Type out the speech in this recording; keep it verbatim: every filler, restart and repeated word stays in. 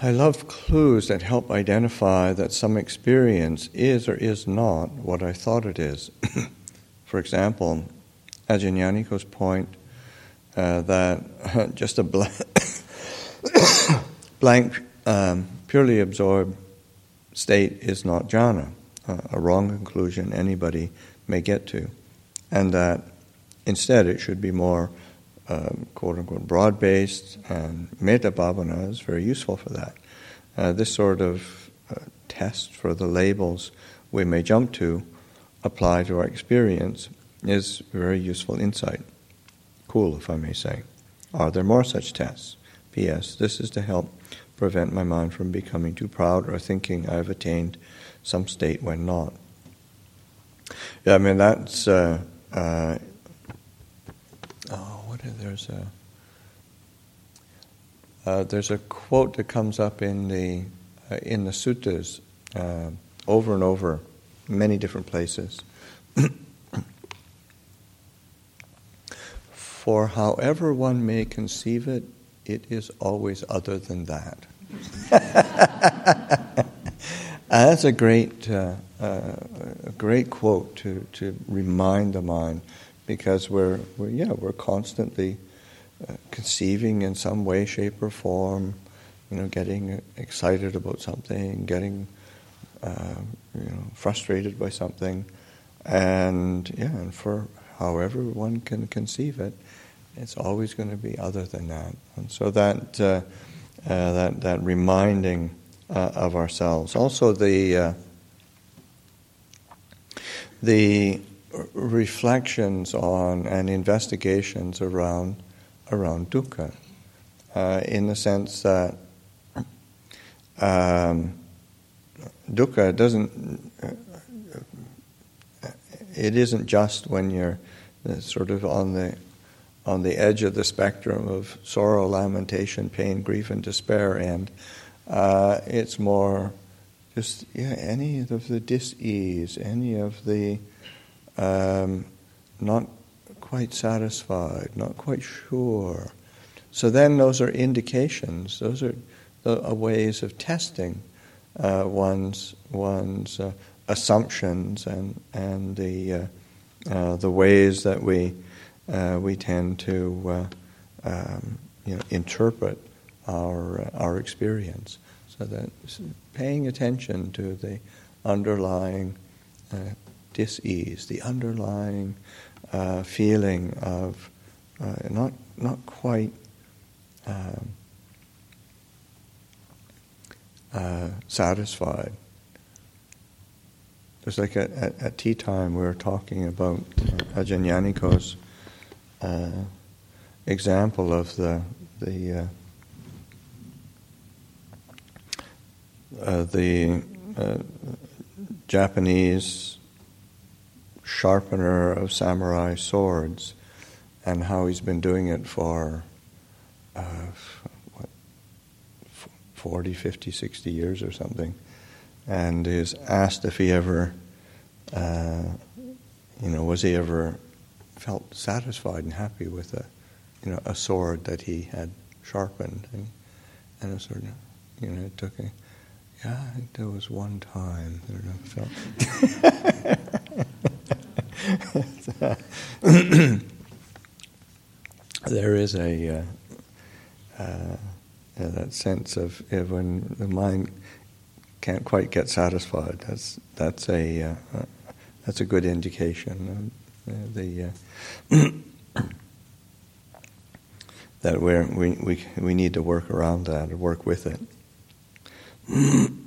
I love clues that help identify that some experience is or is not what I thought it is. For example, Ajahn Yaniko's point uh, that just a blank, blank um, purely absorbed state is not jhana, uh, a wrong conclusion anybody may get to, and that instead it should be more um, quote-unquote broad-based, and metta bhavana is very useful for that. Uh, this sort of uh, test for the labels we may jump to, apply to our experience, is very useful insight. Cool, if I may say. Are there more such tests? P S. This is to help prevent my mind from becoming too proud or thinking I've attained some state when not. Yeah, I mean, that's... Uh, uh, oh, what is, there's a... Uh, there's a quote that comes up in the uh, in the suttas uh, over and over, many different places. For however one may conceive it, it is always other than that. uh, that's a great uh, uh, a great quote to, to remind the mind, because we're, we're yeah we're constantly Uh, conceiving in some way, shape, or form, you know, getting excited about something, getting, uh, you know, frustrated by something, and yeah, and for however one can conceive it, it's always going to be other than that. And so that uh, uh, that that reminding uh, of ourselves, also the uh, the reflections on and investigations around. around dukkha, uh, in the sense that um, dukkha doesn't, uh, it isn't just when you're sort of on the on the edge of the spectrum of sorrow, lamentation, pain, grief, and despair, and uh, it's more just yeah any of the dis-ease, any of the um, not quite satisfied, not quite sure. So then those are indications, those are the uh, ways of testing uh, one's one's uh, assumptions and and the uh, uh, the ways that we uh, we tend to uh, um, you know interpret our uh, our experience. So that paying attention to the underlying uh, dis-ease, the underlying Uh, feeling of uh, not not quite um, uh, satisfied. Just like at, at, at tea time, we were talking about uh, Ajahn Yaniko's uh, example of the the uh, uh, the uh, Japanese sharpener of samurai swords, and how he's been doing it for uh, what, forty, fifty, sixty years or something, and is asked if he ever, uh, you know, was he ever felt satisfied and happy with a, you know, a sword that he had sharpened, and and a sort of, you know, it took a, yeah, I think there was one time that I felt. There is a uh, uh, yeah, that sense of uh, when the mind can't quite get satisfied. That's that's a uh, uh, that's a good indication. Uh, the uh, that we're, we we we need to work around that or work with it.